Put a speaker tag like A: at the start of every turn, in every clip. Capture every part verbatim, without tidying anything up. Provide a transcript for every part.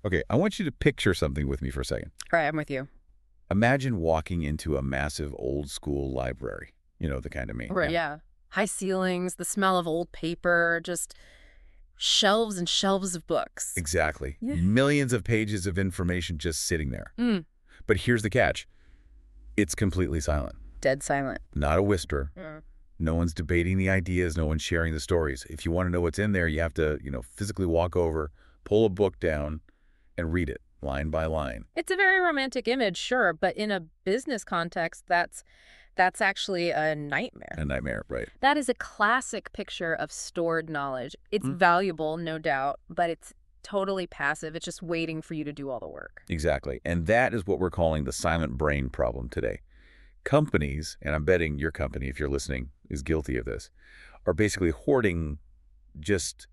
A: Okay, I want you to picture something with me for a second.
B: All right, I'm with you.
A: Imagine walking into a massive old school library. You know, the kind of mean.
B: Right,
A: Yeah.
B: yeah. High ceilings, the smell of old paper, just shelves and shelves of books.
A: Exactly.
B: Yeah.
A: Millions of pages of information just sitting there.
B: Mm,
A: But here's the catch. It's completely silent.
B: dead silent.
A: Not a whisper.
B: Mm.
A: No one's debating the ideas. No one's sharing the stories. If you want to know what's in there, you have to, you know, physically walk over, pull a book down, and read it line by line.
B: It's a very romantic image, sure, but in a business context, that's that's actually a nightmare.
A: A nightmare, right?
B: That is a classic picture of stored knowledge. It's
A: Mm.
B: valuable, no doubt, but it's totally passive. It's just waiting for you to do all the work.
A: Exactly. And that is what we're calling the silent brain problem today. Companies, and I'm betting your company, if you're listening, is guilty of this, are basically hoarding just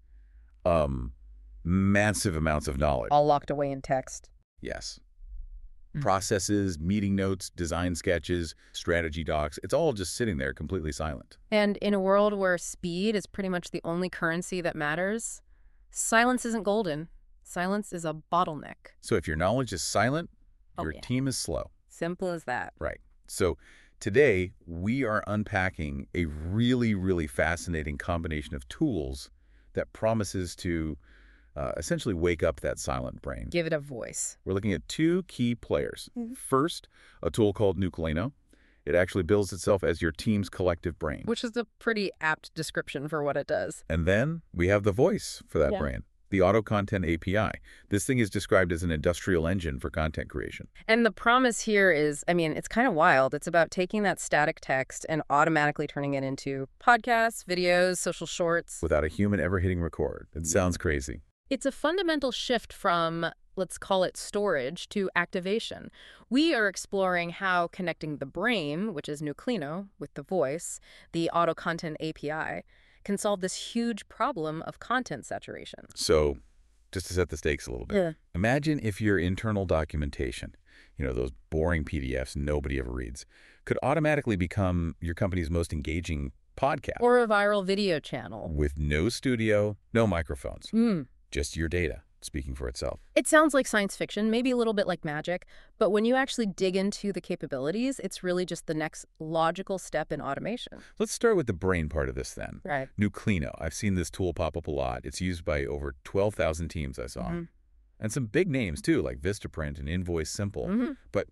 A: um, massive amounts of knowledge.
B: All locked away in text.
A: Yes.
B: Mm.
A: Processes, meeting notes, design sketches, strategy docs, it's all just sitting there completely silent.
B: And in a world where speed is pretty much the only currency that matters, silence isn't golden. Silence is a bottleneck.
A: So if your knowledge is silent,
B: Oh,
A: your
B: yeah.
A: team is slow.
B: Simple as that.
A: Right. So today, we are unpacking a really, really fascinating combination of tools that promises to uh, essentially wake up that silent brain.
B: Give it a voice.
A: We're looking at two key players.
B: Mhm.
A: First, a tool called Nucleino. It actually bills itself as your team's collective brain.
B: Which is a pretty apt description for what it does.
A: And then we have the voice for that
B: Yeah.
A: brain, the Auto Content A P I. This thing is described as an industrial engine for content creation.
B: And the promise here is, I mean, it's kind of wild. It's about taking that static text and automatically turning it into podcasts, videos, social shorts.
A: Without a human ever hitting record. It sounds crazy.
B: It's a fundamental shift from, let's call it storage, to activation. We are exploring how connecting the brain, which is Nucleino, with the voice, the Auto Content A P I, can solve this huge problem of content saturation.
A: So, just to set the stakes a little bit,
B: Yeah.
A: imagine if your internal documentation, you know, those boring P D Fs nobody ever reads, could automatically become your company's most engaging podcast.
B: Or a viral video channel.
A: With no studio, no microphones,
B: Mm.
A: just your data speaking for itself.
B: It sounds like science fiction, maybe a little bit like magic, but when you actually dig into the capabilities, it's really just the next logical step in automation.
A: Let's start with the brain part of this then.
B: Right.
A: Nucleino. I've seen this tool pop up a lot. It's used by over twelve thousand teams I saw.
B: Mhm.
A: And some big names too, like Vistaprint and Invoice Simple.
B: Mhm.
A: But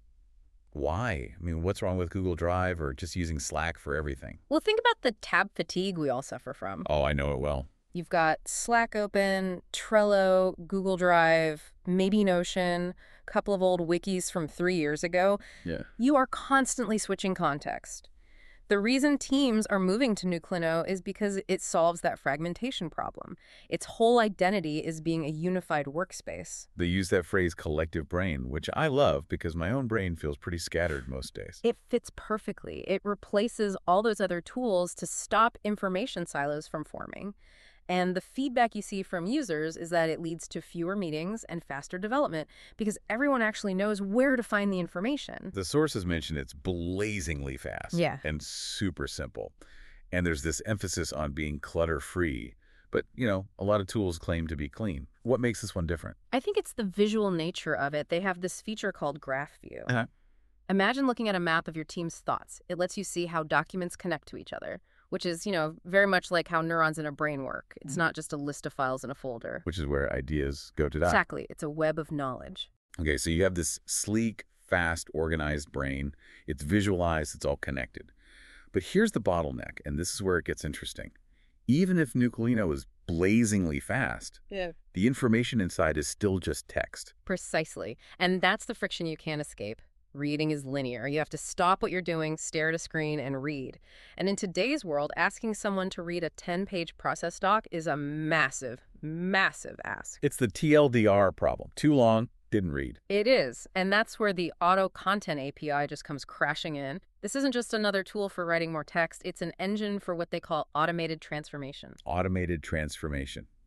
A: why? I mean, what's wrong with Google Drive or just using Slack for everything?
B: Well, think about the tab fatigue we all suffer from.
A: Oh, I know it well.
B: You've got Slack open, Trello, Google Drive, maybe Notion, a couple of old wikis from three years ago.
A: Yeah.
B: You are constantly switching context. The reason teams are moving to Nucleino is because it solves that fragmentation problem. Its whole identity is being a unified workspace.
A: They use that phrase collective brain, which I love because my own brain feels pretty scattered most days.
B: It fits perfectly. It replaces all those other tools to stop information silos from forming. And the feedback you see from users is that it leads to fewer meetings and faster development because everyone actually knows where to find the information.
A: The sources mention it's blazingly fast
B: Yeah.
A: and super simple. And there's this emphasis on being clutter-free. But, you know, a lot of tools claim to be clean. What makes this one different?
B: I think it's the visual nature of it. They have this feature called Graph View.
A: Uh-huh.
B: Imagine looking at a map of your team's thoughts. It lets you see how documents connect to each other, which is, you know, very much like how neurons in a brain work. It's not just a list of files in a folder.
A: Which is where ideas go to die.
B: Exactly. It's a web of knowledge.
A: Okay, so you have this sleek, fast, organized brain. It's visualized, it's all connected. But here's the bottleneck, and this is where it gets interesting. Even if Nucleino is blazingly fast,
B: Yeah.
A: the information inside is still just text.
B: Precisely. And that's the friction you can't escape. Reading is linear. You have to stop what you're doing, stare at a screen, and read. And in today's world, asking someone to read a ten-page process doc is a massive, massive ask.
A: It's the T L D R problem. Too long, didn't read.
B: It is. And that's where the Auto Content A P I just comes crashing in. This isn't just another tool for writing more text. It's an engine for what they call automated transformation.
A: Automated transformation.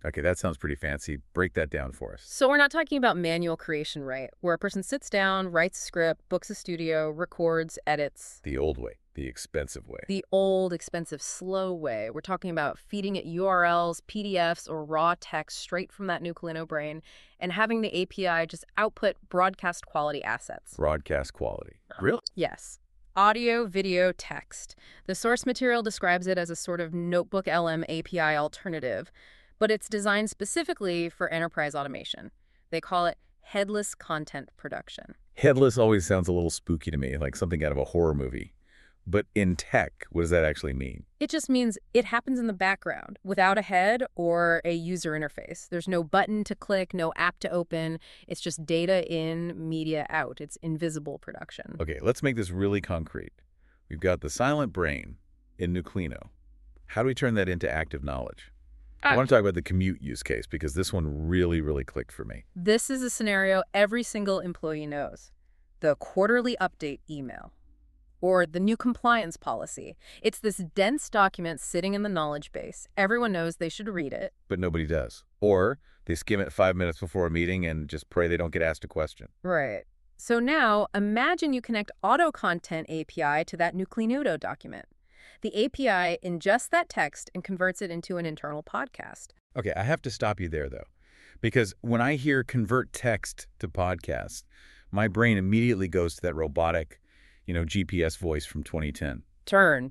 A: Okay, that sounds pretty fancy. Break that down for us.
B: So we're not talking about manual creation, right? Where a person sits down, writes a script, books a studio, records, edits.
A: The old way, the expensive way.
B: The old, expensive, slow way. We're talking about feeding it U R Ls, P D Fs, or raw text straight from that Nucleino brain and having the A P I just output broadcast quality assets.
A: Broadcast quality. Really?
B: Yes. Audio, video, text. The source material describes it as a sort of Notebook L M A P I alternative, but it's designed specifically for enterprise automation. They call it headless content production.
A: Headless always sounds a little spooky to me, like something out of a horror movie. But in tech, what does that actually mean?
B: It just means it happens in the background without a head or a user interface. There's no button to click, no app to open. It's just data in, media out. It's invisible production.
A: Okay, let's make this really concrete. We've got the silent brain in Nucleino. How do we turn that into active knowledge?
B: Ah.
A: I want to talk about the commute use case because this one really, really clicked for me.
B: This is a scenario every single employee knows. The quarterly update email. Or the new compliance policy. It's this dense document sitting in the knowledge base. Everyone knows they should read it.
A: But nobody does. Or they skim it five minutes before a meeting and just pray they don't get asked a question.
B: Right. So now, imagine you connect Auto Content A P I to that Nucleino document. The A P I ingests that text and converts it into an internal podcast.
A: Okay, I have to stop you there, though. Because when I hear convert text to podcast, my brain immediately goes to that robotic, you know, G P S voice from twenty ten.
B: Turn.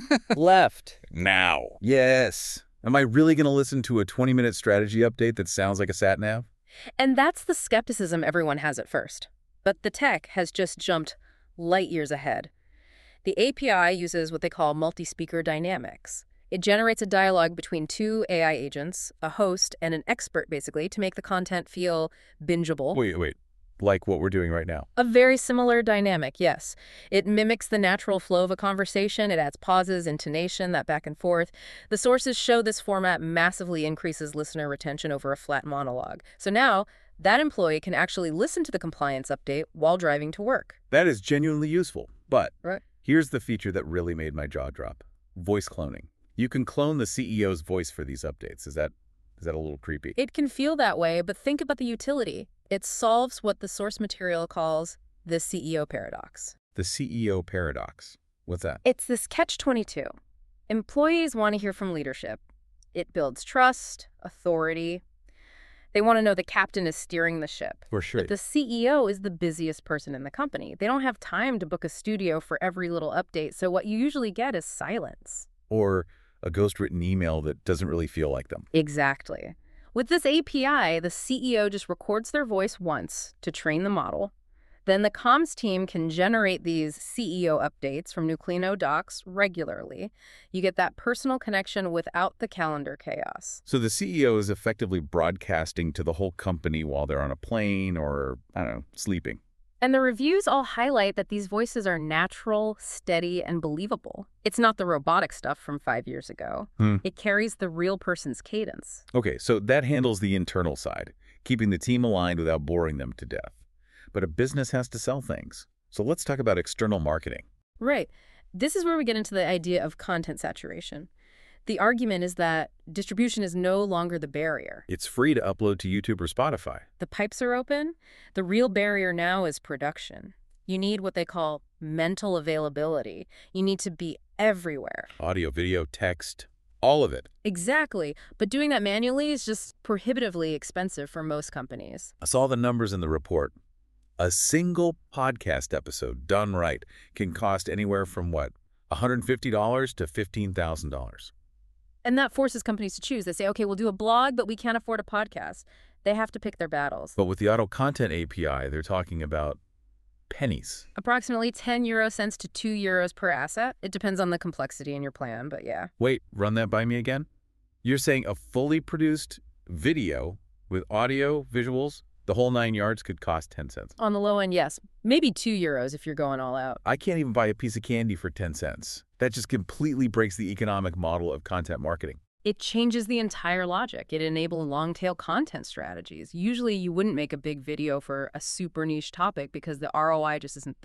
C: Left.
A: Now. Yes. Am I really going to listen to a twenty-minute strategy update that sounds like a sat nav?
B: And that's the skepticism everyone has at first. But the tech has just jumped light years ahead. The A P I uses what they call multi-speaker dynamics. It generates a dialogue between two A I agents, a host and an expert, basically, to make the content feel bingeable.
A: Wait, wait. Like what we're doing right now.
B: A very similar dynamic, yes. It mimics the natural flow of a conversation. It adds pauses, intonation, that back and forth. The sources show this format massively increases listener retention over a flat monologue. So now, that employee can actually listen to the compliance update while driving to work.
A: That is genuinely useful. But
B: Right.
A: here's the feature that really made my jaw drop. Voice cloning. You can clone the C E O's voice for these updates. Is that is that a little creepy?
B: It can feel that way, but think about the utility. It solves what the source material calls the C E O paradox.
A: The C E O paradox. What's that?
B: It's this catch twenty-two. Employees want to hear from leadership. It builds trust, authority. They want to know the captain is steering the ship.
A: For sure.
B: But the C E O is the busiest person in the company. They don't have time to book a studio for every little update, so what you usually get is silence.
A: Or a ghost-written email that doesn't really feel like them.
B: Exactly. With this A P I, the C E O just records their voice once to train the model. Then the comms team can generate these C E O updates from Nucleino docs regularly. You get that personal connection without the calendar chaos.
A: So the C E O is effectively broadcasting to the whole company while they're on a plane or, I don't know, sleeping.
B: And the reviews all highlight that these voices are natural, steady, and believable. It's not the robotic stuff from five years ago.
A: Hmm.
B: It carries the real person's cadence.
A: Okay, so that handles the internal side, keeping the team aligned without boring them to death. But a business has to sell things. So let's talk about external marketing.
B: Right. This is where we get into the idea of content saturation. The argument is that distribution is no longer the barrier.
A: It's free to upload to YouTube or Spotify.
B: The pipes are open. The real barrier now is production. You need what they call mental availability. You need to be everywhere.
A: Audio, video, text, all of it.
B: Exactly. But doing that manually is just prohibitively expensive for most companies.
A: I saw the numbers in the report. A single podcast episode done right can cost anywhere from, what, one hundred fifty dollars to fifteen thousand dollars.
B: And that forces companies to choose. They say, okay, we'll do a blog, but we can't afford a podcast. They have to pick their battles.
A: But with the Auto Content A P I, they're talking about pennies.
B: Approximately ten euro cents to two euros per asset. It depends on the complexity in your plan, but yeah.
A: Wait, run that by me again? You're saying a fully produced video with audio, visuals, the whole nine yards could cost ten cents.
B: On the low end, yes. Maybe two euros if you're going all out.
A: I can't even buy a piece of candy for ten cents. That just completely breaks the economic model of content marketing.
B: It changes the entire logic. It enables long-tail content strategies. Usually you wouldn't make a big video for a super niche topic because the R O I just isn't there.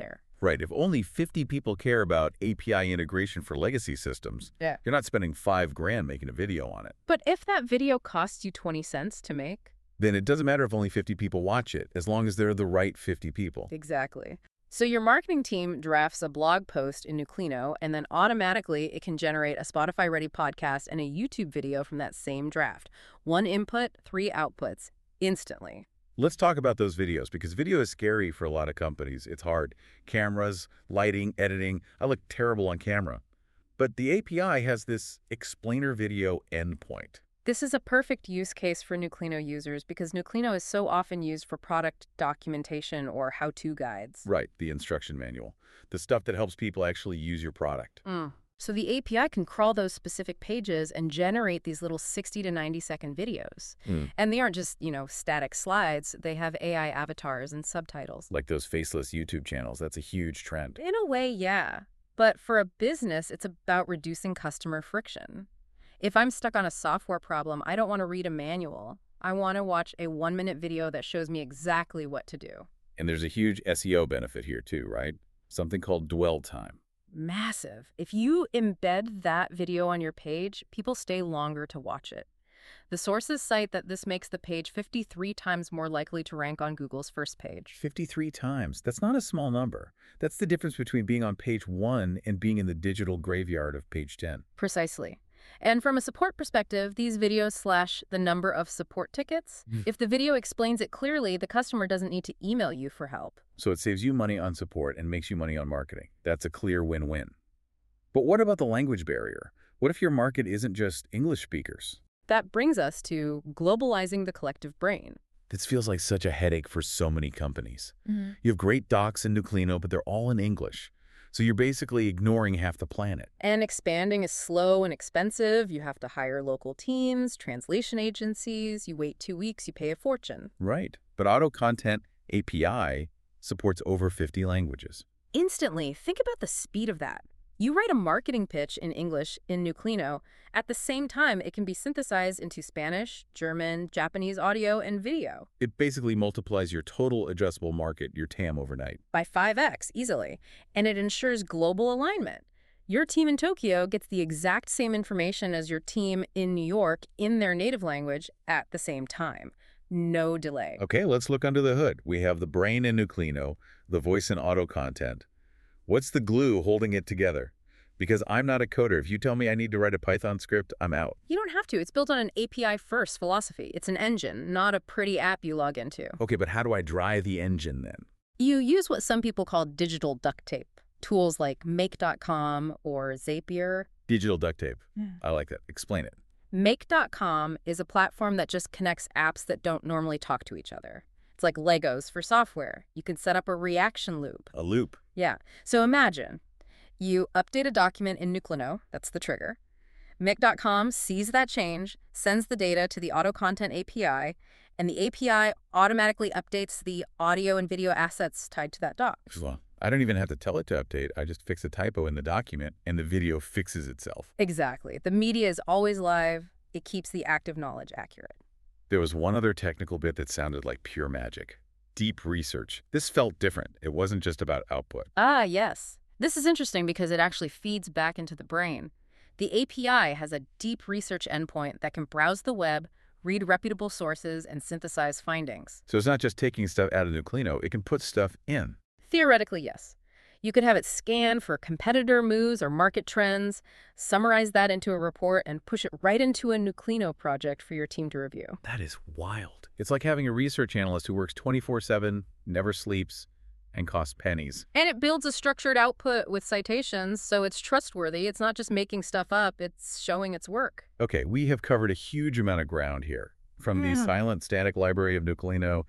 A: Right. If only fifty people care about A P I integration for legacy systems,
B: Yeah.
A: you're not spending five grand making a video on it.
B: But if that video costs you twenty cents to make?
A: Then it doesn't matter if only fifty people watch it, as long as they're the right fifty people.
B: Exactly. So your marketing team drafts a blog post in Nuclino, and then automatically it can generate a Spotify-ready podcast and a YouTube video from that same draft. One input, three outputs, instantly.
A: Let's talk about those videos, because video is scary for a lot of companies. It's hard. Cameras, lighting, editing. I look terrible on camera. But the A P I has this explainer video endpoint.
B: This is a perfect use case for Nuclino users because Nuclino is so often used for product documentation or how-to guides.
A: Right, the instruction manual. The stuff that helps people actually use your product.
B: Mm. So the A P I can crawl those specific pages and generate these little sixty to ninety second videos.
A: Mm.
B: And they aren't just, you know, static slides. They have A I avatars and subtitles.
A: Like those faceless YouTube channels. That's a huge trend.
B: In a way, yeah. But for a business, it's about reducing customer friction. If I'm stuck on a software problem, I don't want to read a manual. I want to watch a one-minute video that shows me exactly what to do.
A: And there's a huge S E O benefit here too, right? Something called dwell time.
B: Massive. If you embed that video on your page, people stay longer to watch it. The sources cite that this makes the page fifty-three times more likely to rank on Google's first page.
A: fifty-three times. That's not a small number. That's the difference between being on page one and being in the digital graveyard of page ten.
B: Precisely. And from a support perspective, these videos slash the number of support tickets. If the video explains it clearly, the customer doesn't need to email you for help.
A: So it saves you money on support and makes you money on marketing. That's a clear win-win. But what about the language barrier? What if your market isn't just English speakers?
B: That brings us to globalizing the collective brain.
A: This feels like such a headache for so many companies.
B: Mm-hmm.
A: You have great docs in Nuclino, but they're all in English. So you're basically ignoring half the planet.
B: And expanding is slow and expensive. You have to hire local teams, translation agencies. You wait two weeks, you pay a fortune.
A: Right. But Auto Content A P I supports over fifty languages.
B: Instantly, think about the speed of that. You write a marketing pitch in English in Nuclino. At the same time, it can be synthesized into Spanish, German, Japanese audio, and video.
A: It basically multiplies your total addressable market, your T A M, overnight.
B: By five X, easily. And it ensures global alignment. Your team in Tokyo gets the exact same information as your team in New York in their native language at the same time. No delay.
A: Okay, let's look under the hood. We have the brain in Nuclino, the voice in Auto Content. What's the glue holding it together? Because I'm not a coder. If you tell me I need to write a Python script, I'm out.
B: You don't have to. It's built on an A P I-first philosophy. It's an engine, not a pretty app you log into.
A: Okay, but how do I dry the engine then?
B: You use what some people call digital duct tape. Tools like make dot com or Zapier.
A: Digital duct tape.
B: Yeah.
A: I like that. Explain it.
B: make dot com is a platform that just connects apps that don't normally talk to each other. It's like Legos for software. You can set up a reaction loop.
A: A loop.
B: Yeah. So imagine you update a document in Nuclino. That's the trigger. make dot com sees that change, sends the data to the Auto Content A P I, and the A P I automatically updates the audio and video assets tied to that doc.
A: Well, I don't even have to tell it to update. I just fix a typo in the document, and the video fixes itself.
B: Exactly. The media is always live. It keeps the active knowledge accurate.
A: There was one other technical bit that sounded like pure magic. Deep research. This felt different. It wasn't just about output.
B: Ah, yes. This is interesting because it actually feeds back into the brain. The A P I has a deep research endpoint that can browse the web, read reputable sources, and synthesize findings.
A: So it's not just taking stuff out of Nuclino. It can put stuff in.
B: Theoretically, yes. You could have it scan for competitor moves or market trends, summarize that into a report, and push it right into a Nuclino project for your team to review.
A: That is wild. It's like having a research analyst who works twenty-four seven, never sleeps, and costs pennies.
B: And it builds a structured output with citations, so it's trustworthy. It's not just making stuff up, it's showing its work.
A: Okay, we have covered a huge amount of ground here, from the
B: Yeah.
A: silent static library of Nuclino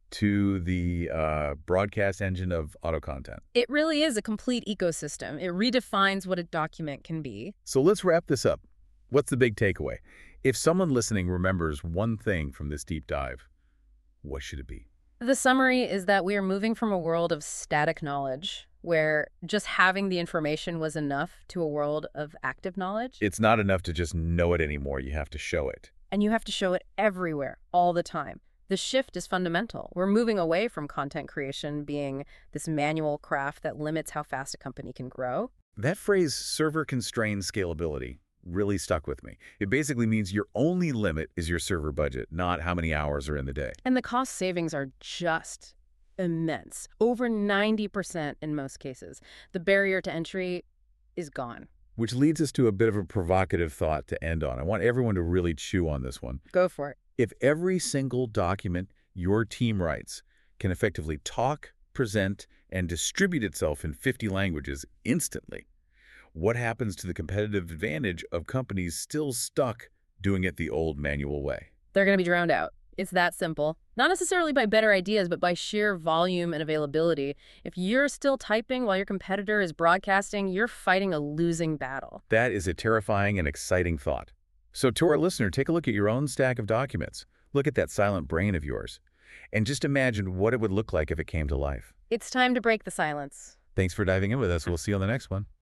A: to the uh, broadcast engine of Auto Content.
B: It really is a complete ecosystem. It redefines what a document can be.
A: So let's wrap this up. What's the big takeaway? If someone listening remembers one thing from this deep dive, what should it be?
B: The summary is that we are moving from a world of static knowledge, where just having the information was enough, to a world of active knowledge.
A: It's not enough to just know it anymore. You have to show it.
B: And you have to show it everywhere, all the time. The shift is fundamental. We're moving away from content creation being this manual craft that limits how fast a company can grow.
A: That phrase, server-constrained scalability, really stuck with me. It basically means your only limit is your server budget, not how many hours are in the day.
B: And the cost savings are just immense, over ninety percent in most cases. The barrier to entry is gone.
A: Which leads us to a bit of a provocative thought to end on. I want everyone to really chew on this one.
B: Go for it.
A: If every single document your team writes can effectively talk, present, and distribute itself in fifty languages instantly, what happens to the competitive advantage of companies still stuck doing it the old manual way?
B: They're going to be drowned out. It's that simple. Not necessarily by better ideas, but by sheer volume and availability. If you're still typing while your competitor is broadcasting, you're fighting a losing battle.
A: That is a terrifying and exciting thought. So to our listener, take a look at your own stack of documents. Look at that silent brain of yours. And just imagine what it would look like if it came to life.
B: It's time to break the silence.
A: Thanks for diving in with us. We'll see you on the next one.